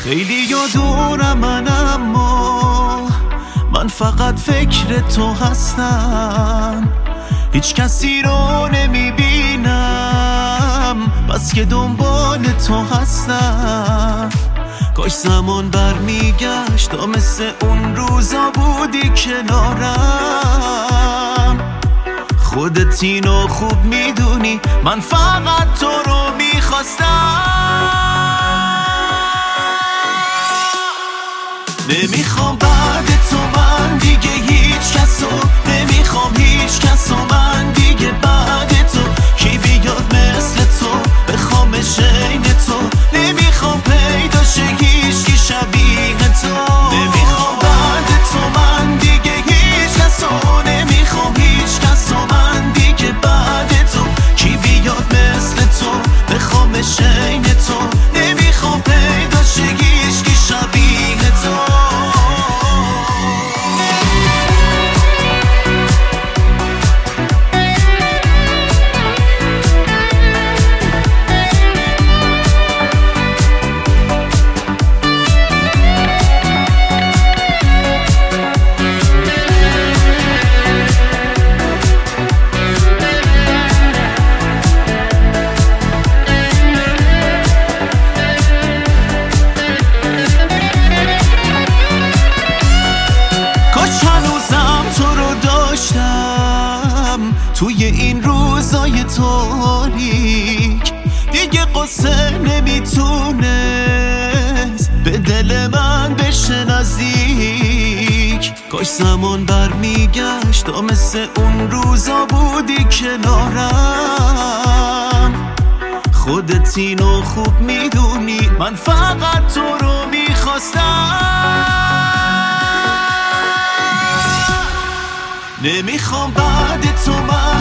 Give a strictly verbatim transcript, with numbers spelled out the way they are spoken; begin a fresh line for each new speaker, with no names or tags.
خیلی یادونم من، اما من فقط فکر تو هستم. هیچ کسی رو نمیبینم بس که دنبال تو هستم. کاش زمان برمیگشت تا مثل اون روزا بودی کنارم. خودت اینو خوب میدونی من فقط تو رو میخواستم. نمیخوام بعد تو من دیگه هیچ کسو، نمیخوام هیچ کسو من دیگه بعد تو. کی بیاد مثل تو بخوام شین تو، نمیخوام پیدا شه هیچکی شبیه تو. نمیخوام بعد تو من دیگه هیچ کسو، نمیخوام هیچ کسو من دیگه بعد تو. کی بیاد مثل تو بخوام شین تو، نمیخوام پیدا شه هیچکی شبیه تو. توی این روزای تاریک دیگه قصه نمیتونست به دل من بشه نزدیک. کاش زمان برمیگشت تا مثل اون روزا بودی کنارم. خودت اینو خوب میدونی من فقط تو رو میخواستم. نمیخوام بعد تو من